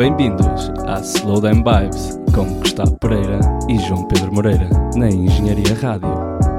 Bem-vindos à Slow Down Vibes com Gustavo Pereira e João Pedro Moreira na Engenharia Rádio.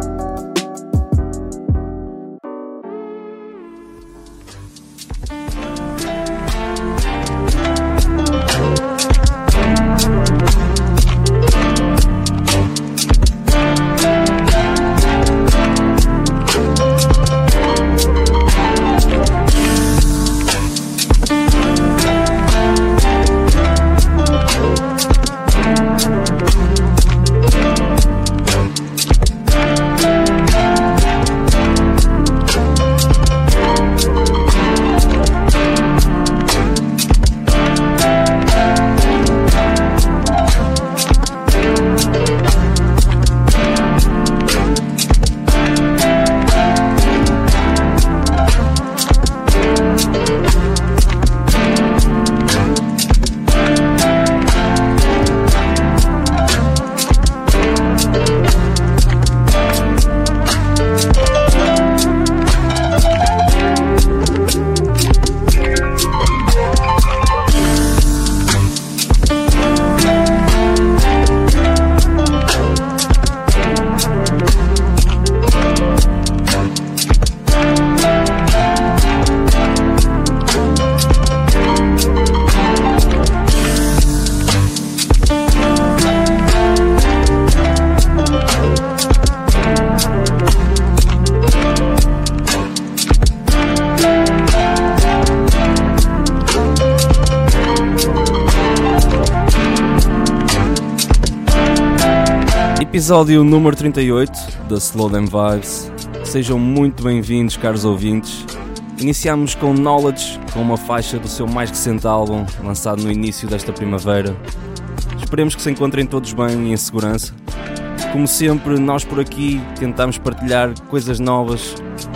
Episódio número 38 da Slow Down Vibes. Sejam muito bem-vindos, caros ouvintes. Iniciamos com Knowledge, com uma faixa do seu mais recente álbum, lançado no início desta primavera. Esperemos que se encontrem todos bem e em segurança. Como sempre, nós por aqui tentamos partilhar coisas novas.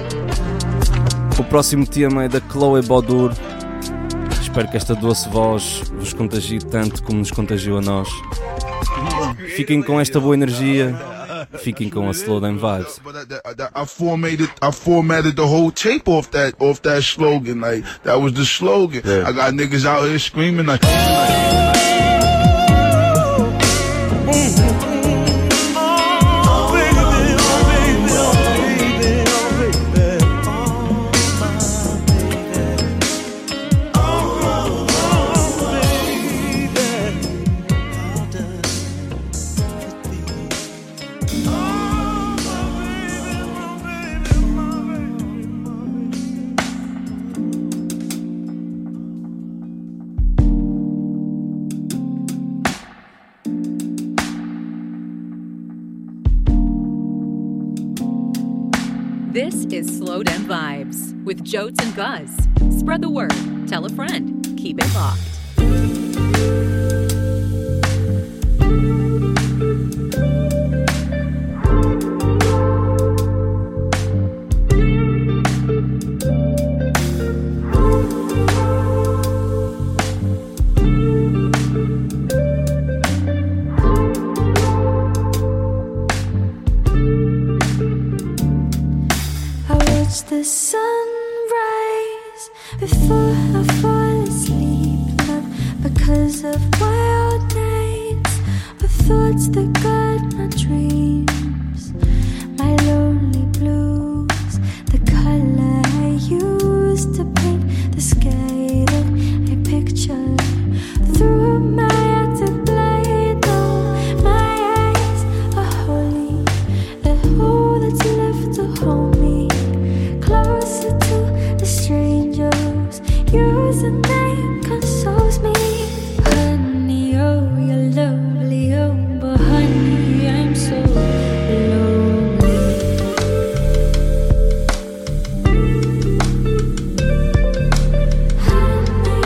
O próximo tema é da Chloe Baudure. Espero que esta doce voz vos contagie tanto como nos contagiou a nós. Fiquem com esta boa energia, fiquem com a Slow Down Vibes. I formatted the whole tape off that slogan. Like, that was the slogan. Yeah. I got niggas out here screaming like. This is Slow Down Vibes with Jotes and Guz. Spread the word, tell a friend, keep it locked. The sunrise before I fall asleep, not because of wild nights or thoughts that guide my dreams. My lonely blues, the color I use to paint the sky that I picture through my active blade. Though my eyes are holy, the hole that's left to hold me closer to the strangers. Use a name consoles me. Honey, oh, you're lovely, oh, but honey, I'm so lonely. Honey,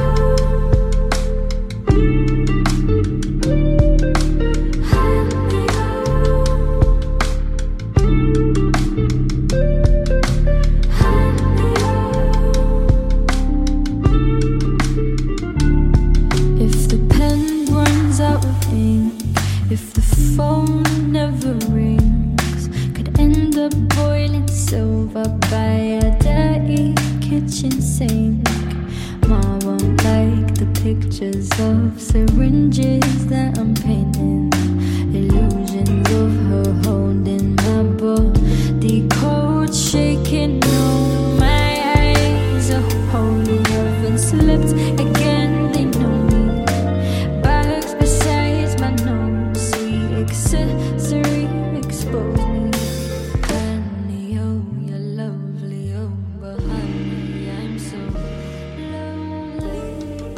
if the pen runs out of ink, if the phone never rings, could end up boiling silver by a dirty kitchen sink. Ma won't like like the pictures of syringes that I'm painting. Illusions of her holding my body cold, shaking. No, my eyes are holy, haven't slipped again. They know me. Bags besides my nose, sweet accessory expose me. Honey, oh, you're lovely, oh, but honey, I'm so lonely.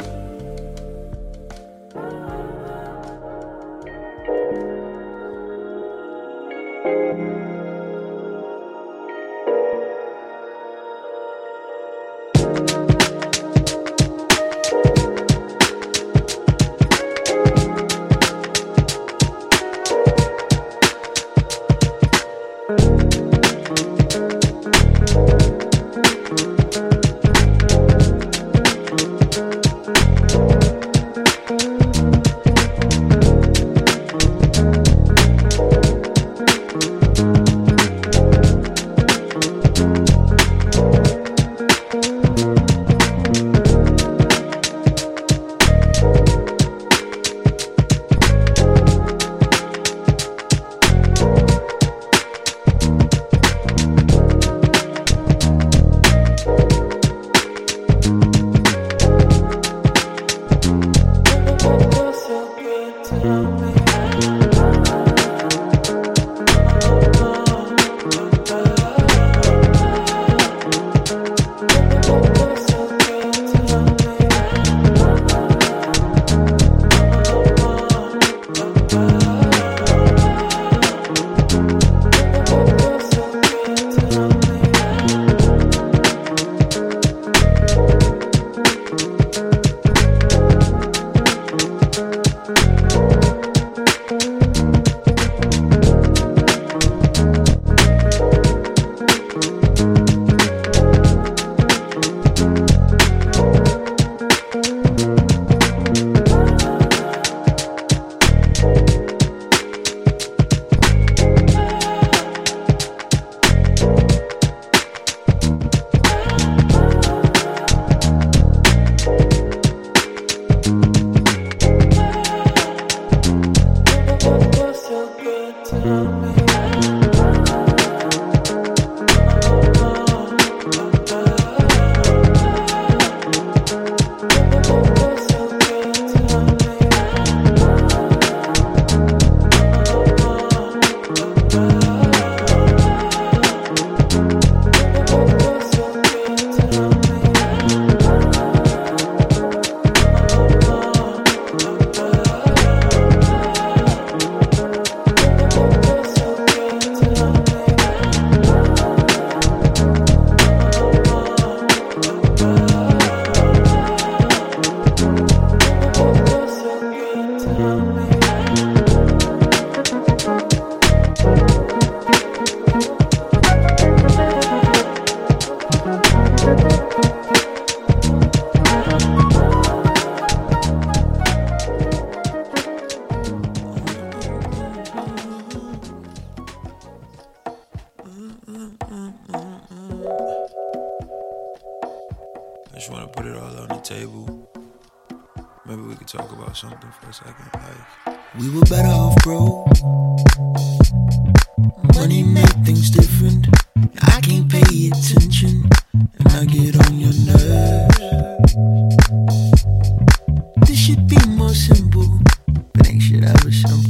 I just want to put it all on the table. Maybe we could talk about something for a second. Like, we were better off broke. Money make things different. I can't pay attention, and I get on your nerves. This should be more simple, but ain't shit ever simple.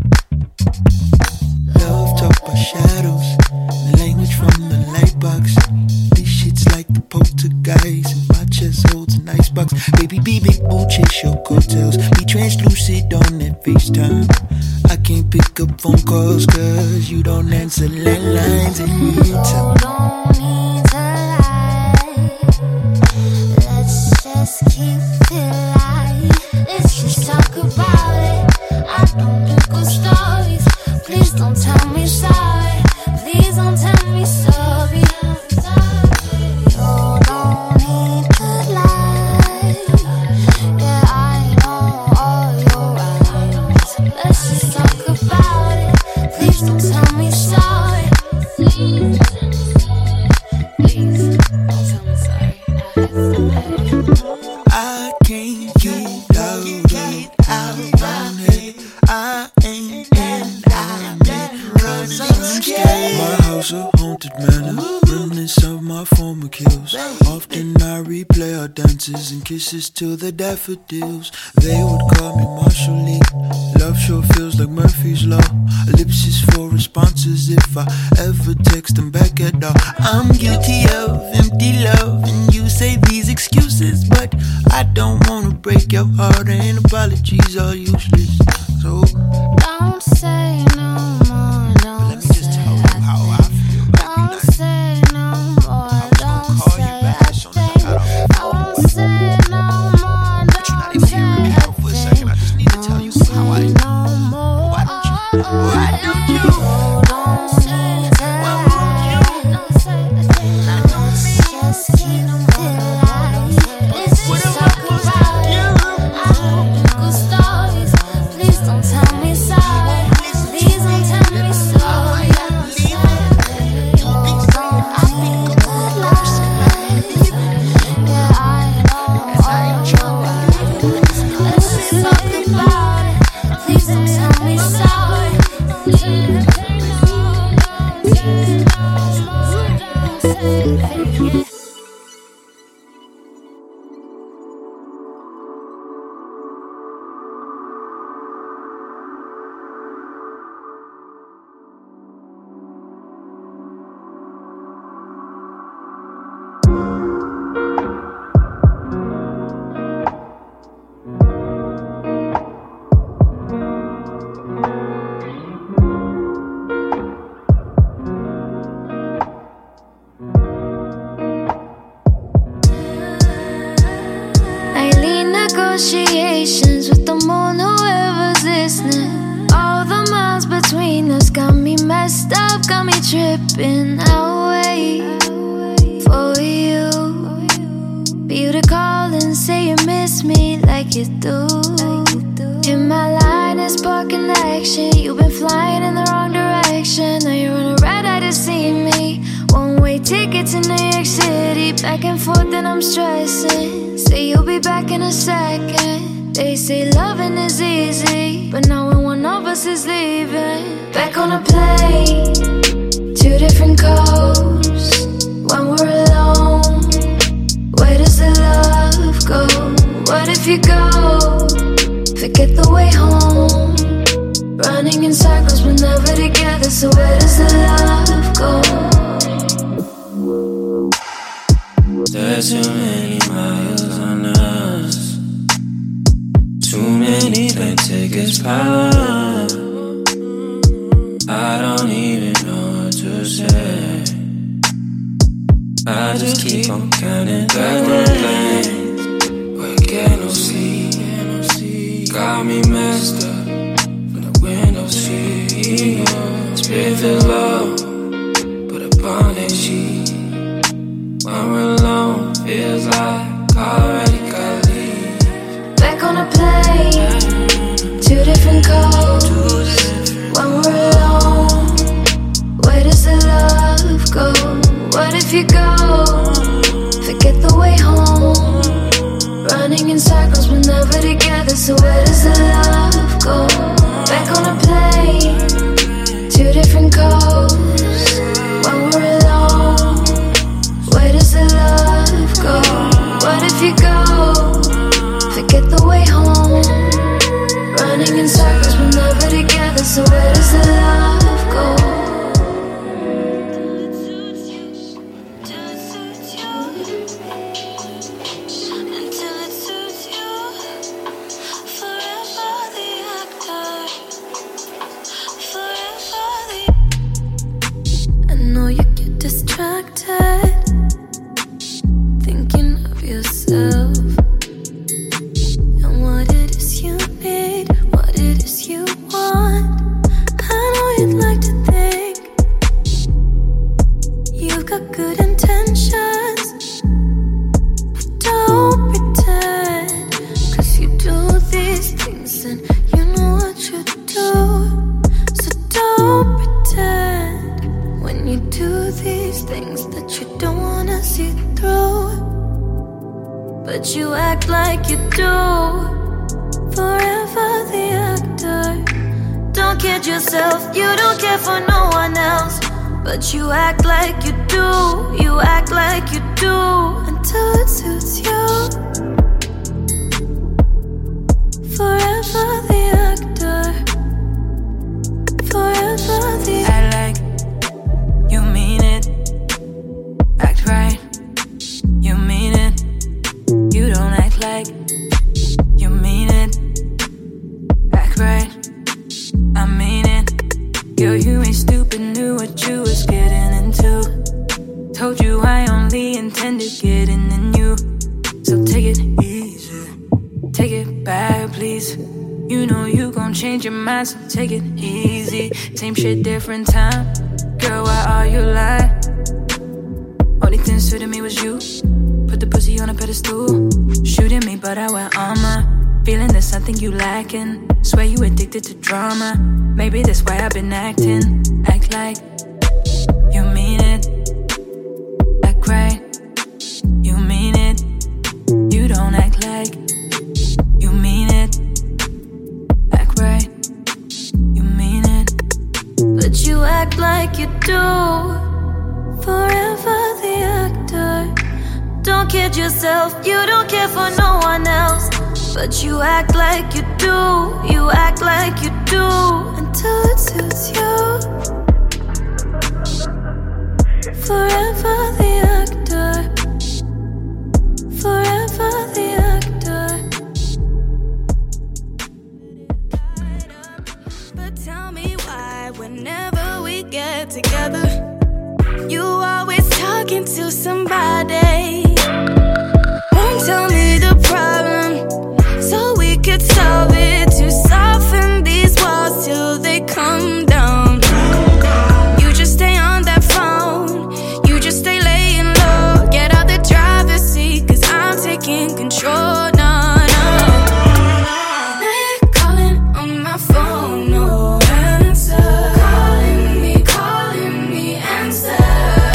Love talk by shadows, the language from the light box. This shit's like the poltergeist, and my chest holds an icebox. Baby, be big boo, chase your coattails. Be translucid on that FaceTime. I can't pick up phone calls, cause you don't answer landlines in real time. Don't need to lie. Let's just keep it light. Let's just talk about it. I don't do good stories. Please don't tell me sorry. Please don't tell me sorry. You don't need to lie. Yeah, I know all your eyes. Let's just talk about it. Please don't tell me sorry. was a haunted manor, remnants of my former kills. Often I replay our dances and kisses till the daffodils. They would call me Marshall Lee. Love sure feels like Murphy's Law. Ellipsis for responses if I ever text them back at all. I'm guilty of empty love, and you say these excuses, but I don't wanna break your heart, and apologies are useless. So don't say no more. Don't let me just tell you how I feel. Don't say no more. Don't say I think. Don't say no more. But you're not even hearing me out for a second. I just need to tell you how I feel. Why don't you? Why don't you? Don't say why won't you? Don't say a thing. Just keep it light. Let's just talk about you. I know good stories. Please don't tell me sorry. Please don't tell me sorry. Hold on, I think a good life. Yeah, I know. Let's just talk about it. Please don't tell me sorry. Negotiations with the moon, whoever's listening. All the miles between us got me messed up, got me tripping. I'll wait for you, for you to call and say you miss me like you do. In my line is parking action. You've been flying in the wrong direction. Now you're on a red eye to see me. One-way ticket to New York City, back and forth and I'm stressing. Say you'll be back in a second. They say loving is easy, but now when one of us is leaving, back on a plane, two different coasts. When we're alone, where does the love go? What if you go? Forget the way home. Running in circles, we're never together. So where does the love go? There's too many miles on us, too many that take us past. I don't even know what to say. I just keep on counting back the things. But get no sleep. Got me messed up from the window seat. Spirit feel low, put upon that sheet. When we're alone, feels like I already got leave. Back on a plane, two different coasts. When we're alone, where does the love go? What if you go? Forget the way home. Running in circles, we're never together. So where does the love go? Back on a plane, two different coasts. When we're alone, where does the love go? What if you go? Forget the way home. Running in circles, we're never together. So where does the love go? but you act like you do. You act like you do until it suits you. Forever the actor, forever the act like you mean it. Act right, you mean it. You don't act like you mean it. Act right, I mean it. Girl, you ain't stupid, knew what you was getting into. Told you I only intended getting in you. So take it easy, take it back, please. You know you gon' change your mind, so take it easy. Same shit, different time. Girl, why are you lying? Only thing suited me was you. Put the pussy on a pedestal. Shooting me, but I wear armor. Feeling there's something you lacking. Swear you addicted to drama. Maybe that's why I've been acting. Act like you mean it. Act right, you mean it. You don't act like you mean it. Act right, you mean it. but you act like you do. Forever the actor. Don't kid yourself, you don't care for no one else, but you act like you do. You act like you do until it suits you. Forever the actor, forever the actor. But tell me why whenever we get together, you always talking to somebody. Won't tell me the problem so we could solve it. To soften these walls till they come down. You just stay on that phone, you just stay laying low. Get out the driver's seat, cause I'm taking control. No, no. Now you're calling on my phone, no answer. Calling me, answer.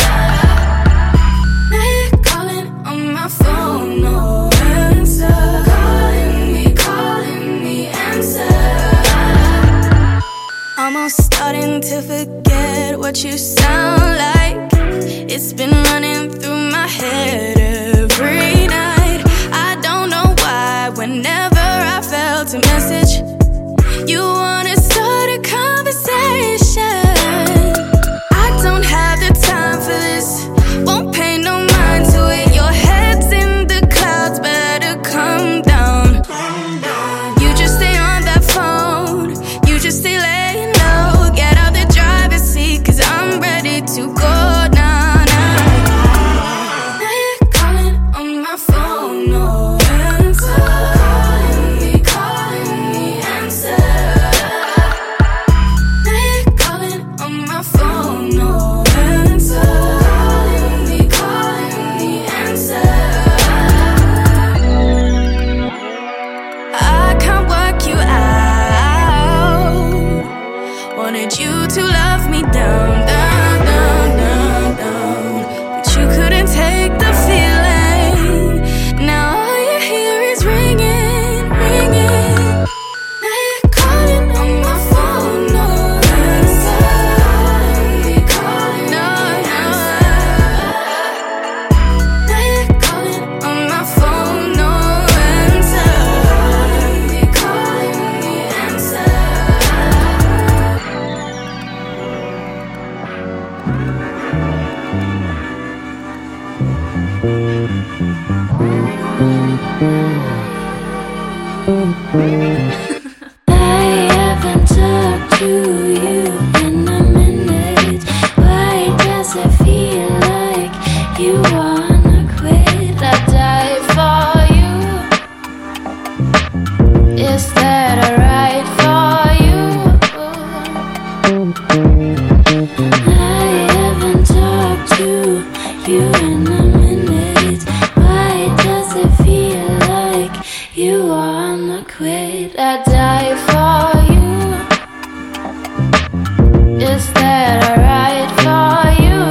Now you're calling on my phone, no answer. Calling me, answer. Almost starting to forget what you sound like. It's been running through my head every night. I don't know why whenever I felt a message, you wanna start a conversation. I don't have the time for this, won't pay no mind to it. Your head's in the clouds, better come down. You just stay on that phone, you just stay laying low. Get out the driver's seat, cause I'm ready to go now, now. Now you're calling on my phone, no answer. Calling me, answer. Now you're calling on my phone, no answer. Calling me, answer. I can't work you out. Wanted you to love me down, down, down, down, down. But you couldn't take the feeling. Now all you hear is ringing, ringing. Now you're calling on my phone, no answer. No, no. Now you're calling on my phone, no answer. Calling me, answer. I haven't talked to you in a minute. Why does it feel like you wanna quit? I die for you. Is that alright for you? I haven't talked to you in a minute. Why does it feel like you wanna quit? I die for you. Is that alright for you?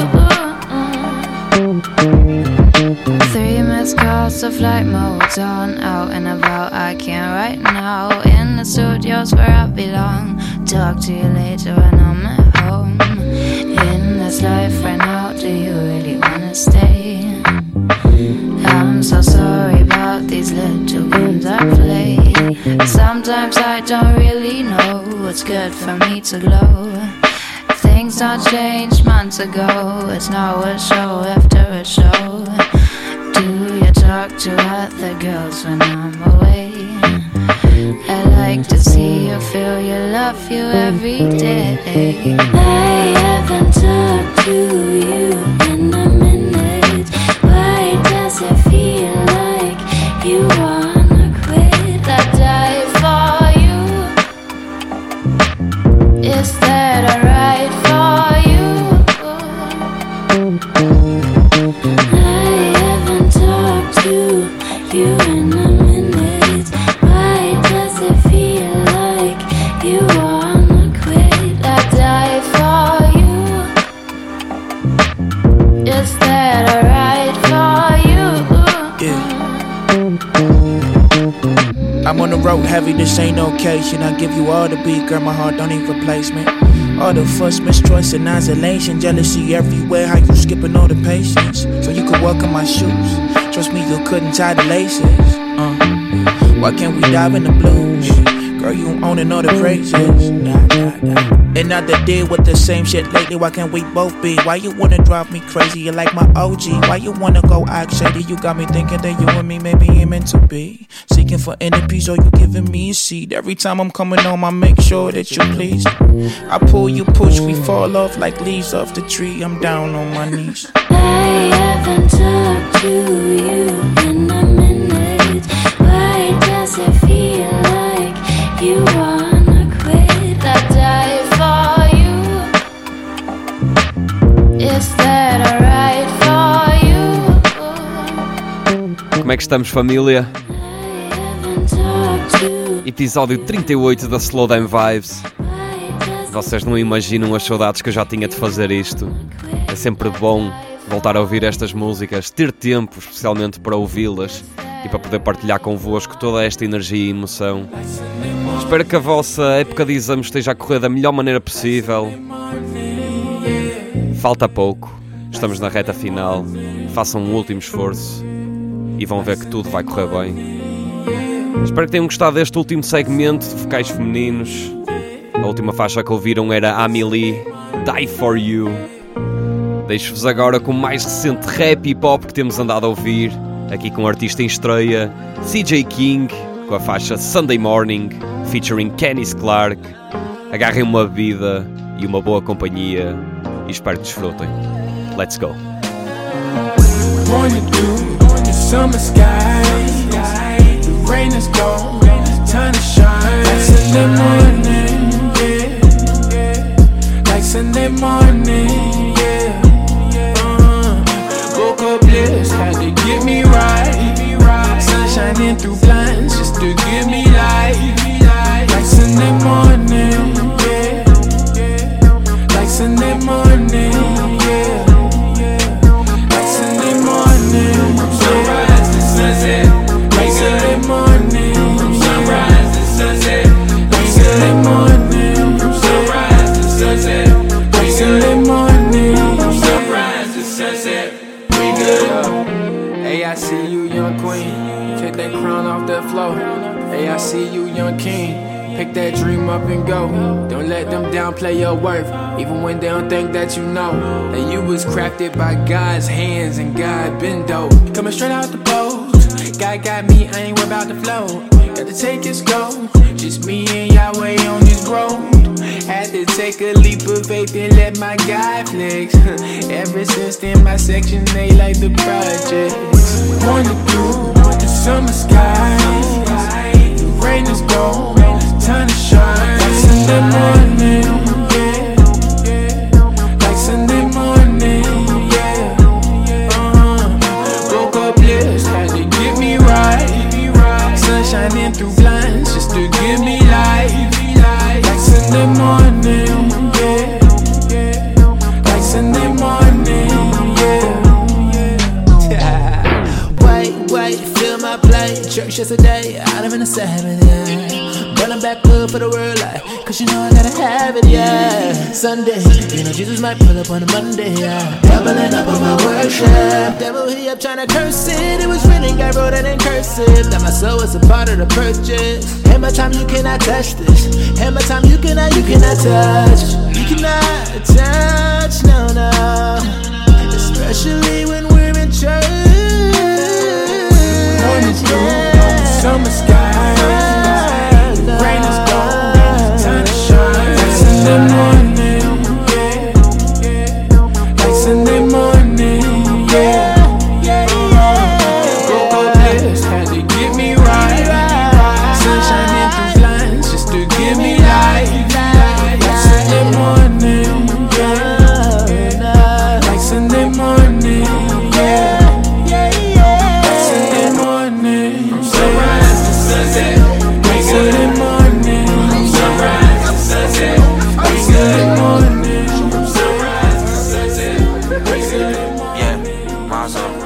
3 missed calls of flight mode on. Out and about, I can't right now. In the studio's where I belong. Talk to you later when I'm at home. In the this life right now, do you really wanna stay? I'm so sorry about these little games I play. Sometimes I don't really know what's good for me to glow. Things don't change months ago. It's now a show after a show. Do you talk to other girls when I'm away? I like to see you, feel you, love you every day. I haven't talked to you in a minute. Why does it feel like you wanna quit? I die for you. Is that alright for you? I haven't talked to you in a minute. Why does it feel like you wanna quit? I die for you. Is that alright for you? I'm on the road heavy, this ain't no occasion. I give you all the beat, girl, my heart don't need replacement. All the fuss, mistrust, and isolation. Jealousy everywhere, how you skipping all the patience so you could walk in my shoes. Trust me, you couldn't tie the laces. Why can't we dive in the blues? Girl, you owning all the praises. Another day with the same shit lately. Why can't we both be? Why you wanna drive me crazy? You're like my OG. Why you wanna go act shady? You got me thinking that you and me maybe ain't meant to be. Seeking for inner peace, or you giving me a seed. Every time I'm coming home, I make sure that you're pleased. I pull, you push, we fall off like leaves off the tree. I'm down on my knees. I haven't talked to you in a minute. Why does it feel like you wanna quit? I die for you. Is that alright for you? Como é que estamos, família? I haven't talked to Episódio 38 da Slow Down Vibes. Vocês não imaginam as saudades que eu já tinha de fazer isto. É sempre bom voltar a ouvir estas músicas, ter tempo especialmente para ouvi-las e para poder partilhar convosco toda esta energia e emoção. Espero que a vossa época de exames esteja a correr da melhor maneira possível. Falta pouco, estamos na reta final. Façam um último esforço e vão ver que tudo vai correr bem. Espero que tenham gostado deste último segmento de vocais femininos. A última faixa que ouviram era Amelie, Die For You. Deixo-vos agora com o mais recente rap e pop que temos andado a ouvir, aqui com o artista em estreia, CJ King, com a faixa Sunday Morning, featuring Kennis Clark. Agarrem uma bebida e uma boa companhia e espero que desfrutem. Let's go. Morning dew, the summer sky, the rain is gone, time to shine. Like Sunday morning, yeah. Like Sunday morning, yeah. Woke up bliss, had to get me right. Sun shining through blinds just to give me light. Like Sunday morning, yeah. Like Sunday morning, yeah. Sunrise to sunset, like Sunday morning. From sunrise to sunset, like Sunday morning. From sunrise to sunset, like Sunday morning. From sunrise to sunset, we good. Hey, I see you, young queen. Take that crown off that floor. Hey, I see you, young king. Pick that dream up and go. Don't let them downplay your worth, even when they don't think that you know that you was crafted by God's hands and God been dope. Coming straight out the post, God got me, I ain't worried about the flow. Got to take it slow, just me and Yahweh on this road. Had to take a leap of faith and let my God flex. Ever since then, my section A like the projects. Morning dew, the summer sky, the rain is gone. Time to shine. Like Sunday morning, yeah. Like Sunday morning, yeah. Woke up bliss, had to get me right. Sun shining through blinds just to give me light. Like Sunday morning, yeah. Like Sunday morning, yeah. Wait, fill my plate. Church yesterday, out of an Sabbath, yeah. Running back up for the world like cause you know I gotta have it, yeah. Sunday, you know Jesus might pull up on a Monday, yeah. Doubling up on my worship. Devil, he up tryna curse it. It was written, I wrote it in cursive. That my soul is a part of the purchase. Hammer time, you cannot touch this. Hammer time, you cannot touch. You cannot touch, no, no. Especially when we're in church. Morning is blue, summer skies. Rain is gone, time to shine. Like Sunday morning, yeah. Like Sunday morning, yeah. Go bliss, had to get me right. Sun shining through blinds just to give me light. Like Sunday morning, yeah. Like Sunday morning, yeah. Like Sunday morning, from sunrise to sunset. Like Sunday morning, from sunrise to sunset. Like Sunday morning, from sunrise to sunset. Like Sunday morning, Yeah, my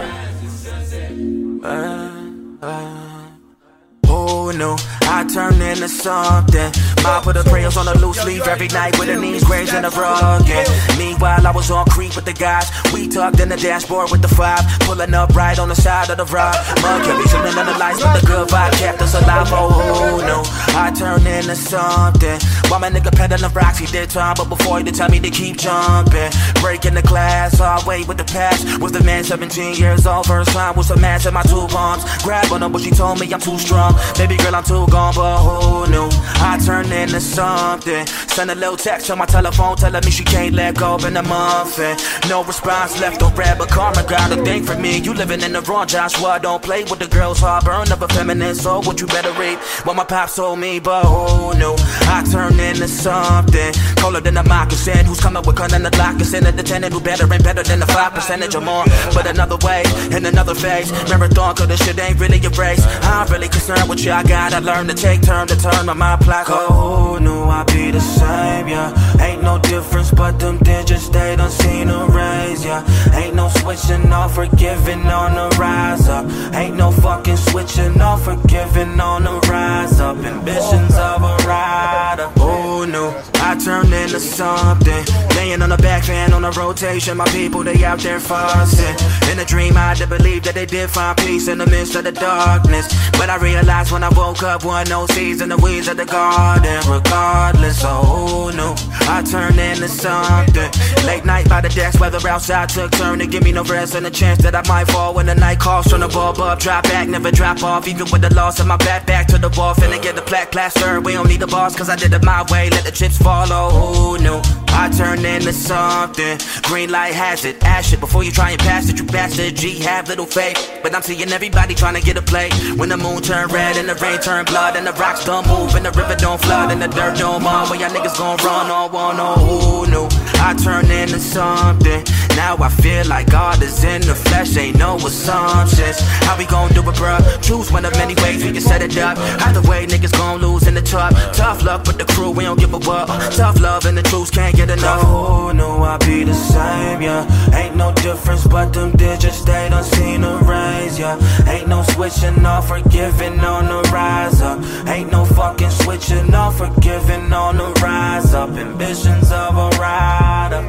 Who knew I turned into something? Mom put her prayers on a loose leaf every night with her knees grazed in the rug. And meanwhile, I was on creep with the guys. We tucked in the dashboard with the 5, pulling up right on the side of the rock. Mud kept me shooting on the lights, but the good vibe kept us alive. Oh, who knew I turned into something? While my nigga peddling rocks, he did time, but before he did tell me to keep jumping. Breaking the glass, all way with the past. Was the man 17 years old, first time was a match in my 2 palms. Grab on her, but she told me I'm too strong. Baby girl, I'm too gone, but who knew I turned into something? Send a little text on my telephone telling me she can't let go in a month. And no response left on red, but karma got a thing for me. You living in the wrong, Joshua, don't play with the girl's heart. Burn up a feminine soul, what you better read what my pops told me, but who knew I turned into something colder than a moccasin. Who's coming with gun and the loccasin and the tenant who better ain't better than the 5% or more. But another way, in another phase, marathon, cause this shit ain't really a race. I'm really concerned with you, I gotta learn to take turn to turn my mind plaque. Oh, who knew I'd be the same, yeah. Ain't no difference, but them digits, they done seen a raise, yeah. Ain't no switching off, forgiving on the rise up. Ain't no fucking switching off, forgiving on the rise up. Ambitions of a rider. Who knew I turned into something? Laying on the back fan on a rotation, my people, they out there fussing. In a dream, I did believe that they did find peace in the midst of the darkness. But I realized when I woke up, one no seeds in the weeds of the garden. Regardless, so who knew I turned into something? Late night by the decks, weather outside took turn to give me no rest and a chance that I might fall when the night calls. From the bulb up, drop back, never drop off. Even with the loss of my back to the wall, finna get the plaque plastered. We don't need the boss, cause I did it my way, let the chips fall. Oh, who knew I turned into something? Green light has it, ash it before you try and pass it. You bastard, G, have little faith. But I'm seeing everybody trying to get a play. When the moon turn red and the rain turn blood and the rocks don't move and the river don't flood and the dirt don't move, where y'all niggas gon' run on one. Oh, who knew I turned into something? Now I feel like God is in the flesh, ain't no assumptions. How we gon' do it, bruh? Choose one of many ways we can set it up. Either way, niggas gon' lose in the top. Tough luck with the crew, we don't give a what. Tough love and the truth can't get enough. Who knew I'd be the same, yeah. Ain't no difference, but them digits, they done seen a raise, yeah. Ain't no switching off, forgiving on the rise up. Ain't no fucking switching off, forgiving on the rise up. Ambitions of a rider.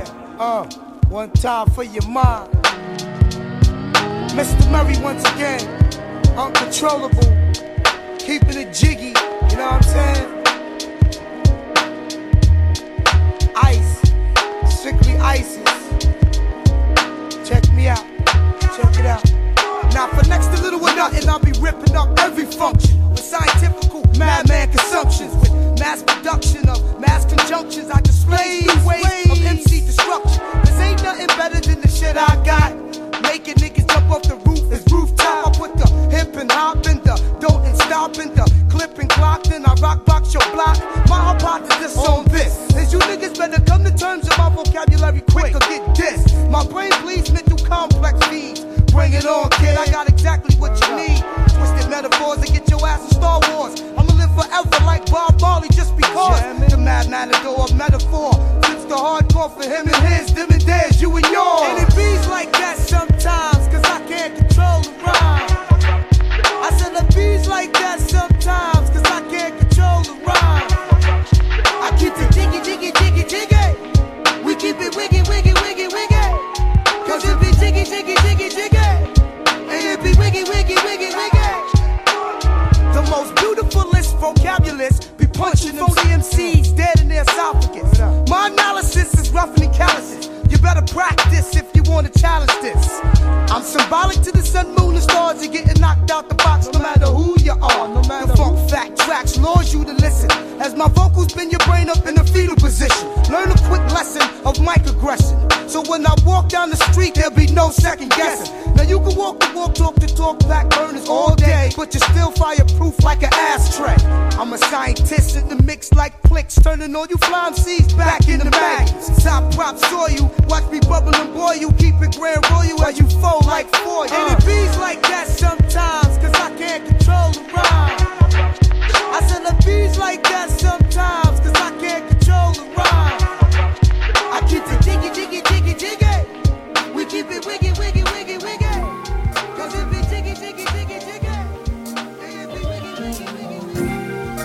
One time for your mind. Mr. Murray once again, uncontrollable, keeping it jiggy, you know what I'm saying? Ice, strictly ISIS. Check me out, check it out. Now for next to little or nothing, I'll be ripping up every function with scientifical madman consumptions, with mass production of mass conjunctions. I display ways of MC destruction. Cause ain't nothing better than the shit I got. Making niggas jump off the roof is rooftop. I put the hip and hop in the don't and stop in the clip and clock. Then I rock box your block. My hypothesis on this is you niggas better come to terms with my vocabulary quick or get dissed. My brain bleeds mental complex feeds. Bring it on, kid, I got exactly what you need. Twisted metaphors to get your ass in Star Wars. I'ma live forever like Bob Marley just because. The mad matador of metaphor. Flips the hardcore for him and his, them and theirs, you and yours. And it beats like no second guessing. Now you can walk the walk, talk the talk, black burners all day, but you're still fireproof like an ashtray. I'm a scientist in the mix like clicks, turning all you fly MCs back into maggots. Top prop saw you, watch me bubble and boil you, keep it grand royal as you fold like foil. And it beats like that sometimes, cause I can't control the rhyme. I said it beats like that sometimes, cause I can't control the rhyme. I keep it jiggy, jiggy, jiggy, jiggy. We keep it wiggy, wiggy, wiggy, wiggy. Cause it be jiggy, jiggy, jiggy, jiggy. It be wiggy, wiggy, wiggy, wiggy.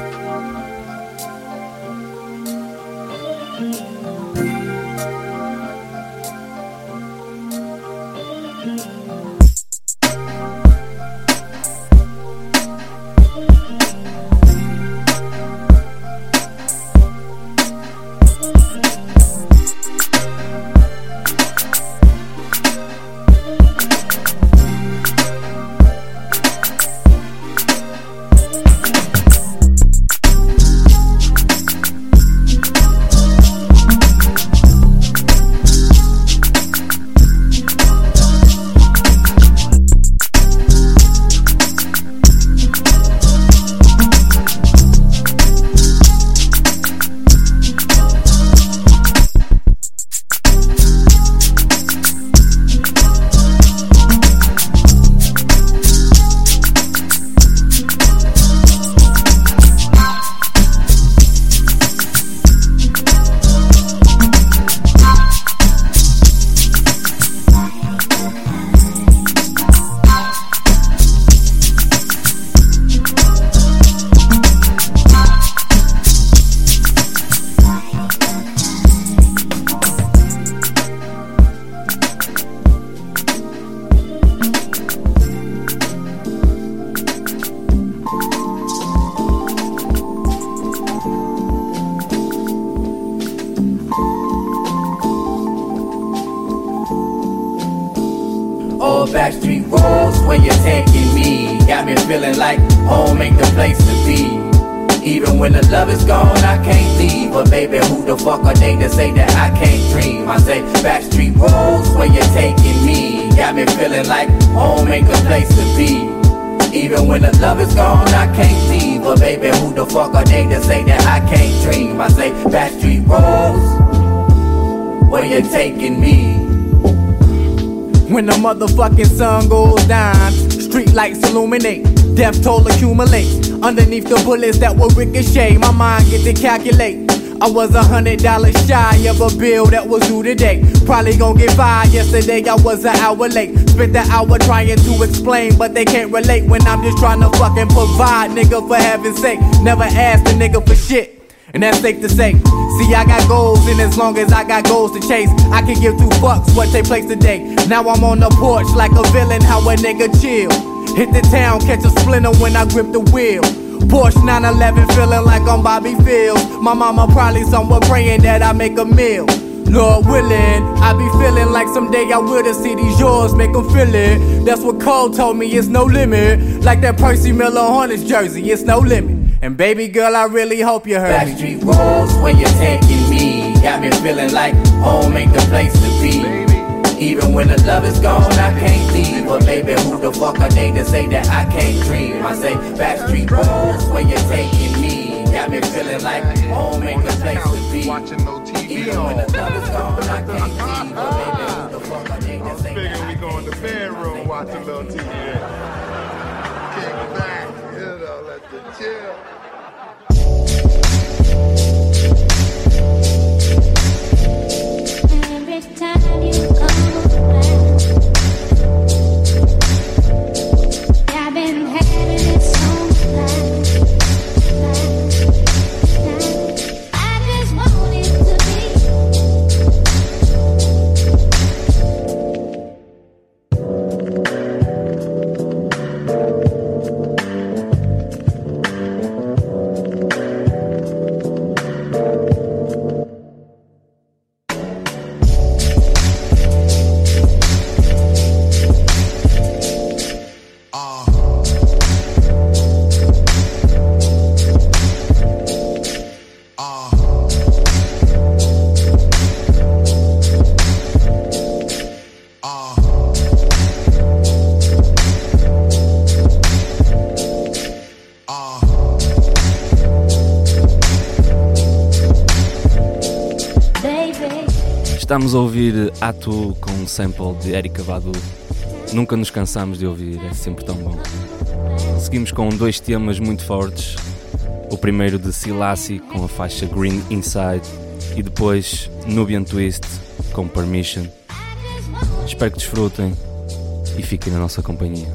Backstreet roads where you're taking me. Got me feeling like home ain't the place to be. Even when the love is gone, I can't leave. But baby, who the fuck are they to say that I can't dream? I say backstreet roads where you're taking me. Got me feeling like home ain't the place to be. Even when the love is gone, I can't leave. But baby, who the fuck are they to say that I can't dream? I say backstreet roads where you're taking me. When the motherfucking sun goes down, street lights illuminate, death toll accumulates. Underneath the bullets that will ricochet, my mind get to calculate. I was $100 shy of a bill that was due today. Probably gon' get fired. Yesterday I was an hour late. Spent the hour trying to explain, but they can't relate when I'm just trying to fucking provide, nigga, for heaven's sake. Never asked a nigga for shit, and that's safe to say. See, I got goals, and as long as I got goals to chase, I can give two fucks what take place today. Now I'm on the porch like a villain, how a nigga chill. Hit the town, catch a splinter when I grip the wheel. Porsche 911, feeling like I'm Bobby Fields. My mama probably somewhere praying that I make a meal. Lord willing, I be feeling like someday I will to see these yours, make them feel it. That's what Cole told me, it's no limit. Like that Percy Miller Hornets jersey, it's no limit. And baby girl, I really hope you heard me. Backstreet roads where you're taking me. Got me feeling like home ain't the place to be. Even when the love is gone, I can't leave. But baby, who the fuck are they to say that I can't dream? I say backstreet roads where you're taking me. Got me feeling like home ain't the place to be. Even when the love is gone, I can't leave. But baby, who the fuck are they to say that I can't dream? We go in the bedroom watching a little TV. Kick back, you know, let the chill. Every time you come around, I've been having it so fly. I just want it to be. Estamos a ouvir Atu com um sample de Erykah Badu. Nunca nos cansamos de ouvir, é sempre tão bom. Seguimos com dois temas muito fortes. O primeiro de Selassie com a faixa Green Inside e depois Nubian Twist com Permission. Espero que desfrutem e fiquem na nossa companhia.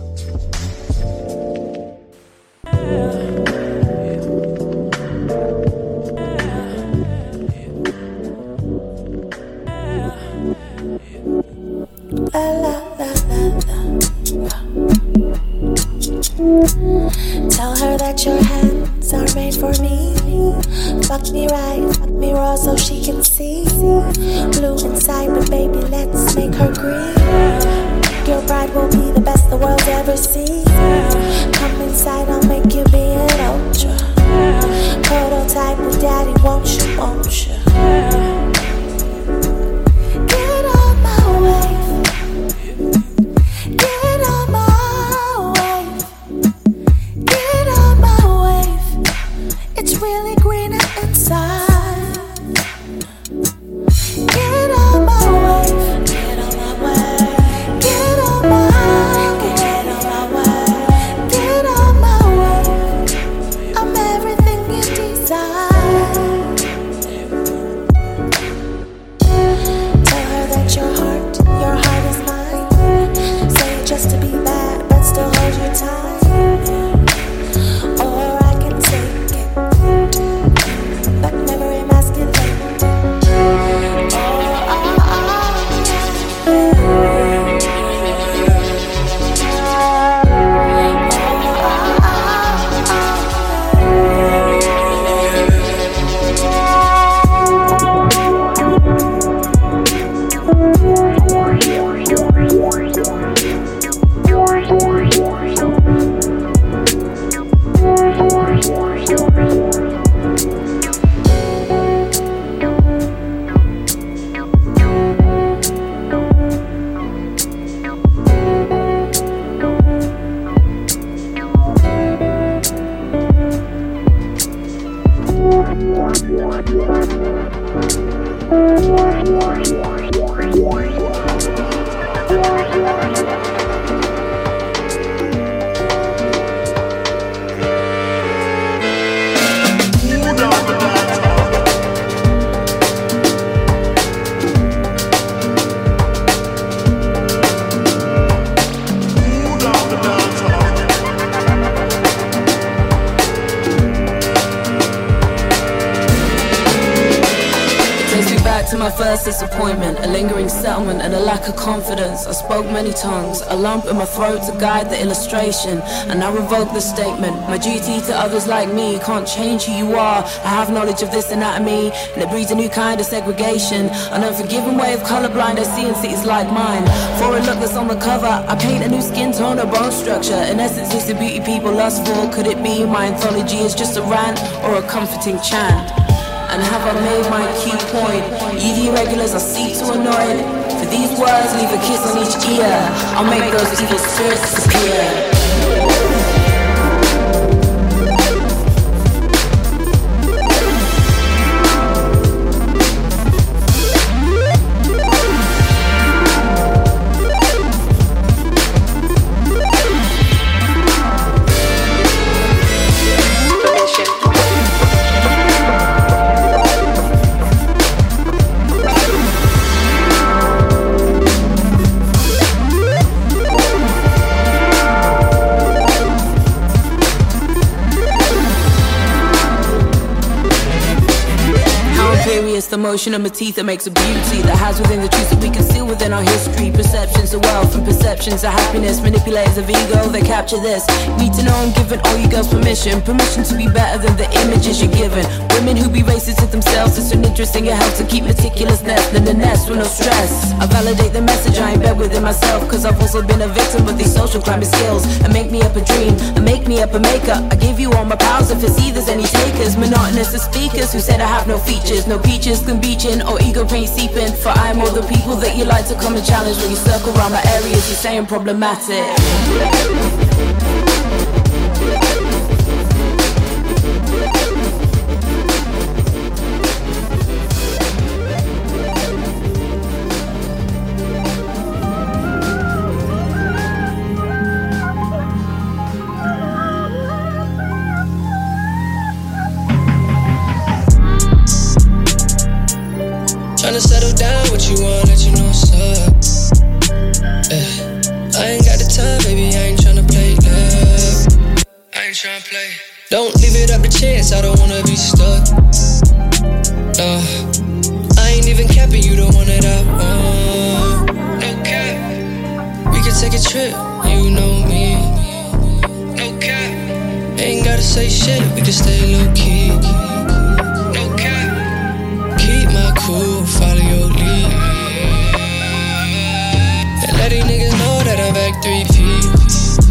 Tell her that your hands are made for me. Fuck me right, fuck me raw so she can see. Blue inside, but baby, let's make her green. Your bride will be the best the world's ever seen. Come inside, I'll make you be an ultra. Prototype with daddy, won't you, won't you? Get on my way. Get on my it's really greener inside. Get on my way. Get on my way. Get on my way. Get on my way. Get on my way. I'm everything you desire. Tell her that your heart is mine. Say it just to be bad, but still hold your time. But never emasculate. My first disappointment, a lingering settlement and a lack of confidence. I spoke many tongues, a lump in my throat to guide the illustration, and I revoke the statement. My duty to others like me can't change who you are. I have knowledge of this anatomy, and it breeds a new kind of segregation. An unforgiving way of colorblind I see in cities like mine. For a look that's on the cover, I paint a new skin tone or bone structure. In essence, it's the beauty people lust for. Could it be my anthology is just a rant or a comforting chant? And have I made my key point? Ye the irregulars I seek to annoy. For these words, leave a kiss on each ear. I'll make those evil spirits disappear. The motion of my teeth that makes a beauty that has within the truth that we conceal within our history. Perceptions of wealth and perceptions of happiness, manipulators of ego that capture this. Need to know I'm giving all you girls permission to be better than the images you're given. Women who be racist to themselves, it's an interest in your health to keep meticulousness than the nest with no stress. I validate the message I embed within myself, cause I've also been a victim of these social climbing skills. And make me up a dream, and make me up a maker. I give you all my powers if it's there's any takers. Monotonous as speakers who said I have no features, no peaches can beaching or ego paint seeping. For I'm all the people that you like to come and challenge. When you circle around my areas, you say I'm problematic. you want, let you know what's up. Yeah. I ain't got the time, baby, I ain't tryna play love. I ain't tryna play. Don't leave it up to chance, I don't wanna be stuck. I ain't even capping, you the one that I want. No cap, we could take a trip, you know me. No cap, ain't gotta say shit, we can stay low key. No cap, keep my cool, follow your lead. And let these niggas know that I'm back 3P.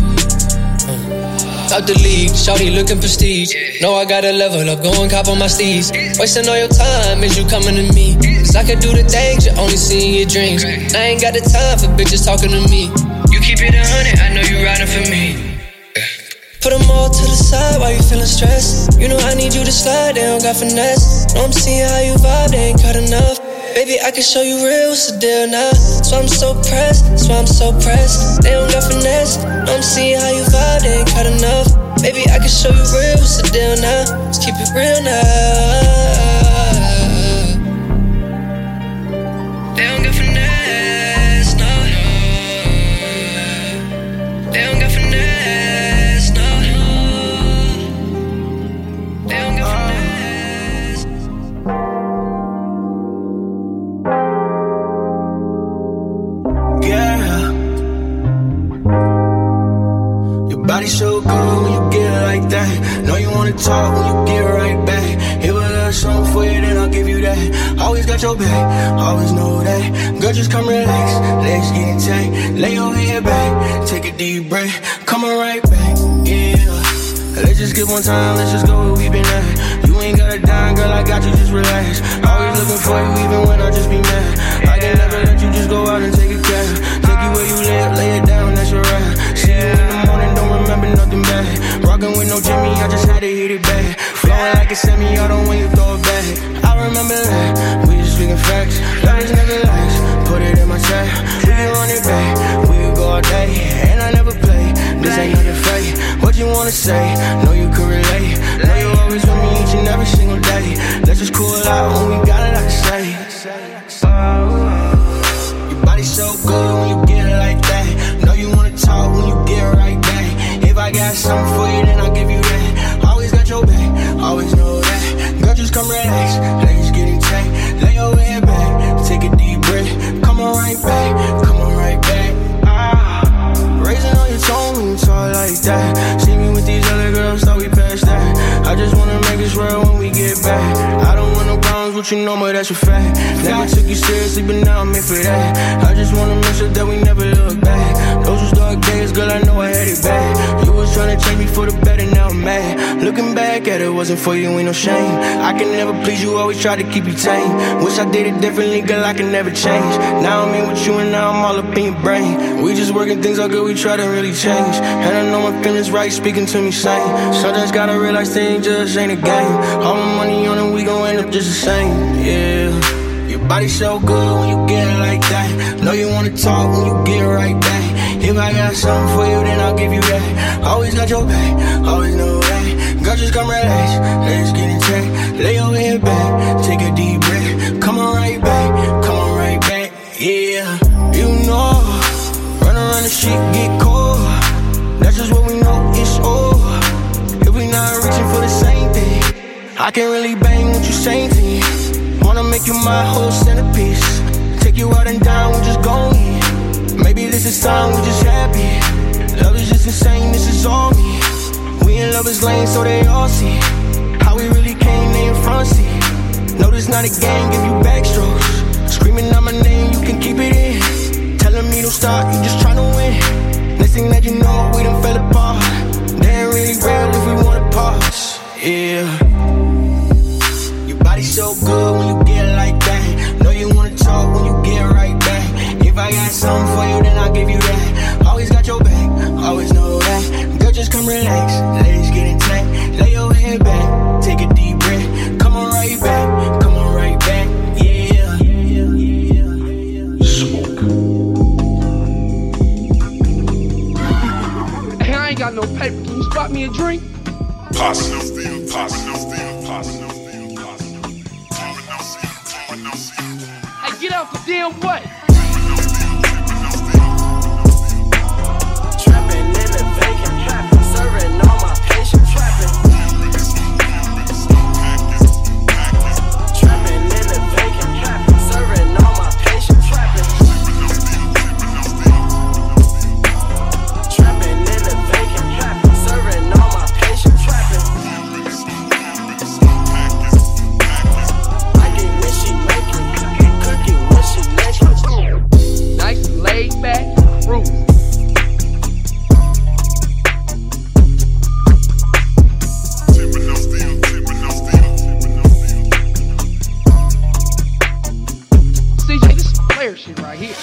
Out the league, shawty looking prestige. Know I gotta level up, go and cop on my steeds. Wasting all your time, is you coming to me? Cause I can do the things you only see in your dreams. I ain't got the time for bitches talking to me. You keep it 100, I know you riding for me. Put them all to the side while you feeling stressed. You know I need you to slide, they don't got finesse. Know I'm seeing how you vibe, they ain't cut enough. Baby, I can show you real, what's the deal now? So I'm so pressed, so I'm so pressed. They don't got finesse, know I'm seeing how you vibe, they ain't cut enough. Baby, I can show you real, what's the deal now? Let's keep it real now. They don't got finesse, no. They don't got finesse, no. They don't got finesse. Body so good when you get it like that. Know you wanna talk when you get right back. If a little something for you, then I'll give you that. Always got your back, always know that. Girl, just come relax, legs get intact. Lay your head back, take a deep breath. Come on right back, yeah. Let's just get one time, let's just go where we been at. You ain't got a dime, girl, I got you, just relax. Always looking for you, even when I just be mad. I can never let you just go out and take a cab. Take you where you live, lay it down, that's your ride. See you in the morning, don't remember nothing bad. Rockin' with no Jimmy, I just had to hit it back. Flowing like a semi-auto when you throw it back. I remember that, we just speaking facts. Love is never last, put it in my track. We can run it back, we can go all day. And I never play, this ain't nothing fake. What you wanna say, know you can relate. Know you always with me each and every single day. Let's just cool out when we got it, I can say. Your body's so good when you get it like that. Know you wanna talk when you get right back. If I got something for you, then I'll give you that. Always got your back, always know that. Girl, just come relax, legs get intact. Lay your head back, take a deep breath. Come on right back, come on right back. Raising on your tone when you talk like that. See me with these other girls, thought we passed that. I just wanna make this real when we get back. I don't want no problems with you no more, that's a fact. Never took you seriously, but now I'm in for that. I just wanna make sure that we never look back. Those was dark days, girl, I know I had it bad. You was tryna change me for the better, now I'm mad. Looking back at it, wasn't for you, ain't no shame. I can never please you, always try to keep you tame. Wish I did it differently, girl, I can never change. Now I'm in with you and now I'm all up in your brain. We just working things out, girl, we try to really change. And I know my feelings right, speaking to me same. Sometimes gotta realize things just ain't a game. All my money on it, we gon' end up just the same, yeah. Your body so good when you get it like that. Know you wanna talk when you get right back. If I got something for you, then I'll give you that. Always got your back, always know that. Girl, just come relax, let's get in check. Lay your head back, take a deep breath. Come on right back, come on right back, yeah. You know, run around the shit, get cold. That's just what we know, it's over. If we not reaching for the same thing, I can't really bang what you saying to me. Wanna make you my whole centerpiece. Take you out and down, we just gon' eat. Maybe this is time, we just happy. Love is just insane, this is all me. We in lovers lane, so they all see how we really came, they in front seat. No, this not a game, give you backstrokes. Screaming out my name, you can keep it in. Telling me don't stop, you just tryna win. Next thing that you know, we done fell apart. They ain't really real if we wanna pause, yeah. Your body's so good when you get like that. Know you wanna talk when you get right back. If I got something for you, then I'll give you that. Always got your back, always know that. Girl, just come relax, legs get intact. Lay your head back, take a deep breath. Come on right back, come on right back, yeah. Smoke. Hey, I ain't got no paper. Can you spot me a drink? Posse. Hey, get out the damn way. Trapping in the vacant, trapping, serving all my patients, trapping. Trapping in the vacant, trapping, serving all my patients, trapping. Trapping in the vacant, trapping, serving all my patients, trapping. I get when she making, cooking when she making. Nice and laid back, cruising. CJ, this is player shit right here.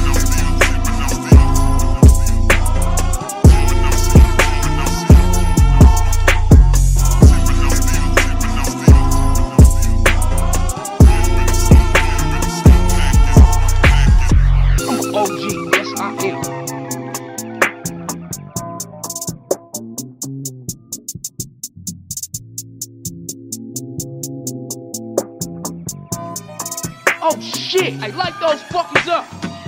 I'm an OG, yes I am. Oh shit, I light those fuckers up.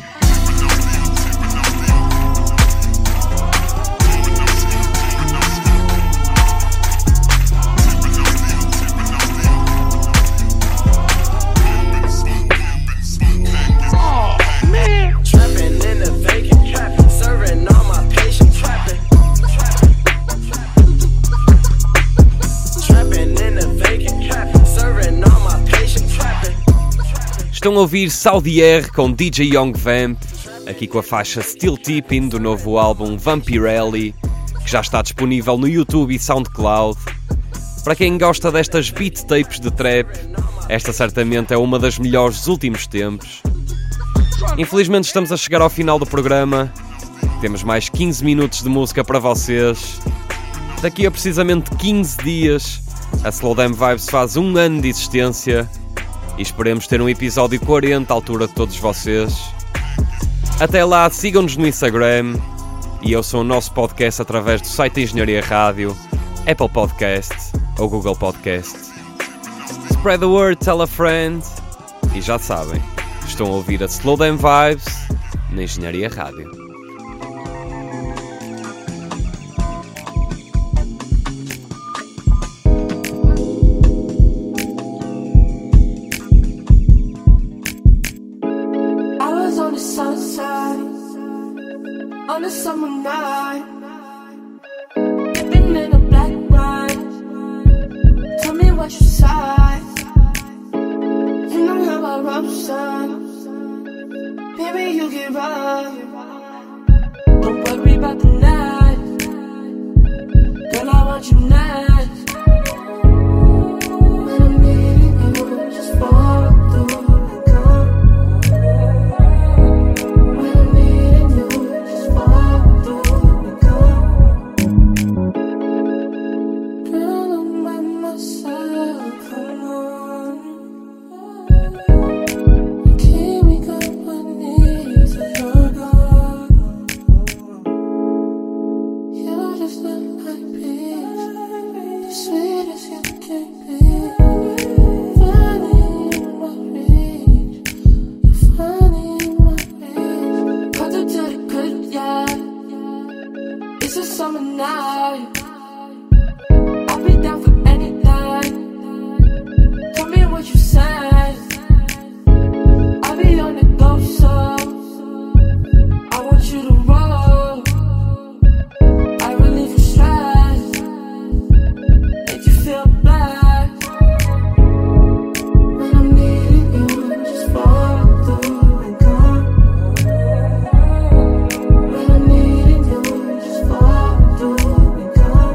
Oh man. Trapping in the vacant, trapping, serving all my patients, trapping. Trapping in the vacant, trapping, serving all my patients, trapping. Estão a ouvir Saudi R com DJ Young Vamp, aqui com a faixa Still Tipping do novo álbum Vampirelli, que já está disponível no YouTube e SoundCloud. Para quem gosta destas beat tapes de trap, esta certamente é uma das melhores dos últimos tempos. Infelizmente estamos a chegar ao final do programa. Temos mais 15 minutos de música para vocês. Daqui a precisamente 15 dias, a Slow Damn Vibes faz 1 ano de existência e esperemos ter um episódio 40 à altura de todos vocês. Até lá, sigam-nos no Instagram e ouçam o nosso podcast através do site da Engenharia Rádio, Apple Podcast ou Google Podcast. Spread the word, tell a friend e já sabem, estão a ouvir a Slow Damn Vibes na Engenharia Rádio. I was on the south side on a summer night, living in a black ride. Tell me what you saw. You know how I roll, son. Baby, you get right. Don't worry about the night. Girl, I want you nice. When I'm needing you, just fall through and come. When I'm needing you, just fall through and come. Girl, I'm by myself, come on. You can't make up my knees if you're gone. You just look like peace, the sweetest you can be. Finally in my reach, you're finally in my reach. Cut to the good, yeah. It's a summer night. I'll be down for anything. Tell me what you said. I'll be on the go, so I want you to roll. I relieve your stress, make you feel blessed. When I'm needing you, just fall through and come. When I'm needing you, just fall through and come.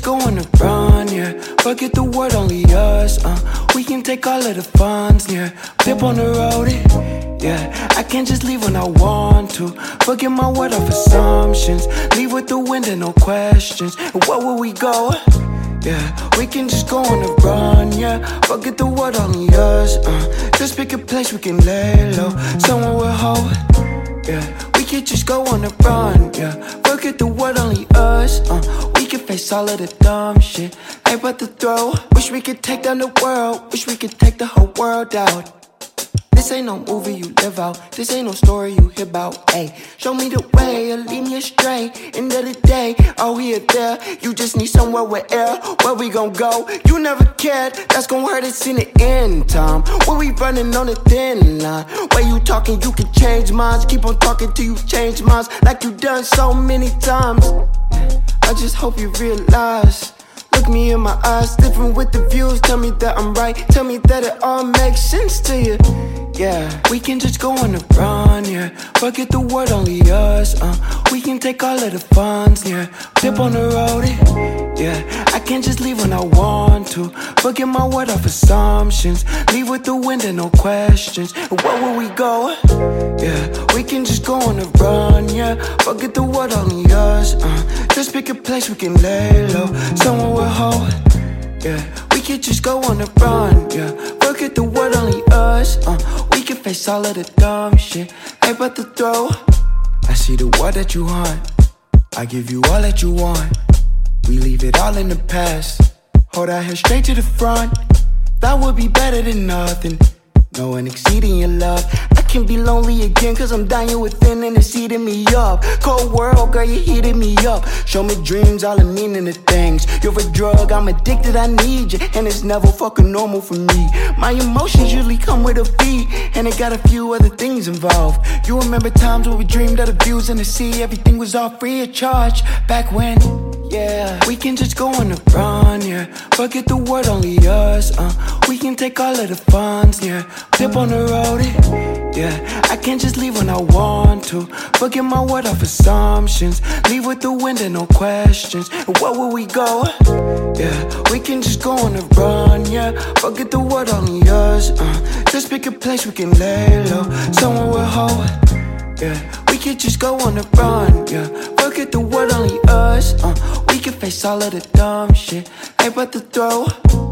go on a run, yeah. Forget the word, only us, we can take all of the funds, yeah. Pip on the road, yeah. I can't just leave when I want to. Forget my word off assumptions. Leave with the wind and no questions. And where will we go? Yeah, we can just go on a run, yeah. Forget the word, only us, just pick a place we can lay low. Somewhere we'll hold, yeah. We can just go on a run, yeah. Forget the word, only us, we can face all of the dumb shit. Ain't but the throw. Wish we could take down the world. Wish we could take the whole world out. This ain't no movie you live out. This ain't no story you hear about. Ayy, show me the way or lead me astray. End of the day, are we are there? You just need somewhere with air. Where we gon' go? You never cared. That's gon' hurt us in the end time. Where we running on a thin line. Where you talking, you can change minds. Keep on talking till you change minds. Like you done so many times. I just hope you realize. Look me in my eyes, different with the views. Tell me that I'm right, tell me that it all makes sense to you. Yeah, we can just go on a run, yeah. Forget the word, only us, we can take all of the funds, yeah. Pip on the road, yeah. I can't just leave when I want to. Forget my word off assumptions. Leave with the wind and no questions. And where will we go? Yeah, we can just go on a run, yeah. Forget the word, only us, just pick a place we can lay low. Somewhere we'll hold, yeah. We can just go on a run, yeah. Forget the word, only us, we can face all of the dumb shit. Ain't but the throw. I see the word that you hunt. I give you all that you want. We leave it all in the past. Hold our head straight to the front. That would be better than nothing. No one exceeding your love. I can be lonely again, cause I'm dying within and it's eating me up. Cold world, girl, you're heating me up. Show me dreams, all the meaning of things. You're a drug, I'm addicted, I need you. And it's never fucking normal for me. My emotions usually come with a beat, and it got a few other things involved. You remember times when we dreamed of the views in the sea. Everything was all free of charge back when. Yeah, we can just go on a run, yeah. Forget the word, only us, we can take all of the funds, yeah. Pip on the road, yeah. I can't just leave when I want to. Forget my word off assumptions. Leave with the wind and no questions. And where will we go? Yeah, we can just go on a run, yeah. Forget the word, only us, just pick a place we can lay low. Somewhere we'll hold, yeah. We can just go on a run, yeah. Forget the word, only us, we can face all of the dumb shit. Ain't but the throw.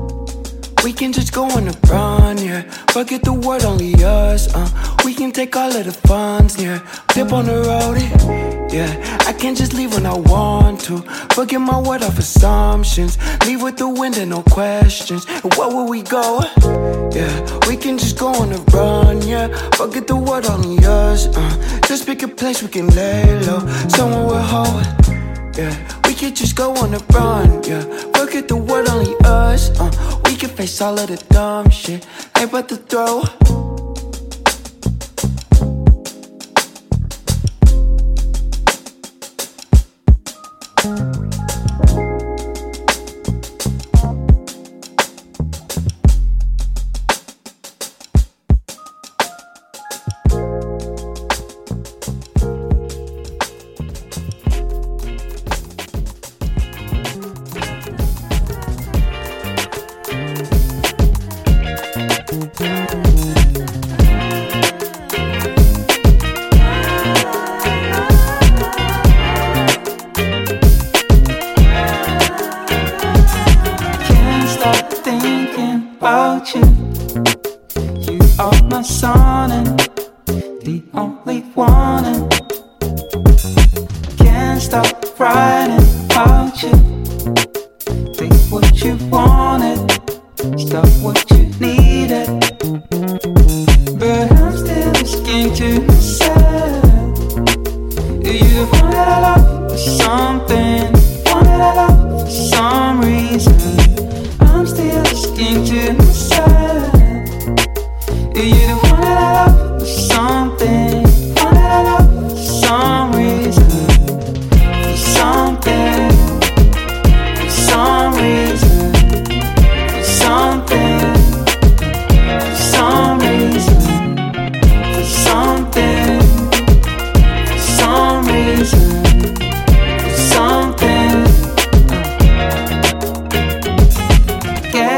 We can just go on a run, yeah. Forget the word, only us, we can take all of the funds, yeah. Pip on the road, yeah. I can't just leave when I want to. Forget my word off assumptions. Leave with the wind and no questions. And where will we go? Yeah, we can just go on a run, yeah. Forget the word, only us, just pick a place we can lay low. Somewhere we'll hold, yeah. We can just go on a run, yeah. Forget the word, only us, we can face all of the dumb shit. Ain't but the throw.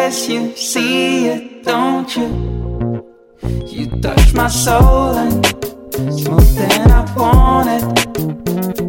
guess you see it, don't you? You touch my soul and it's more than I wanted.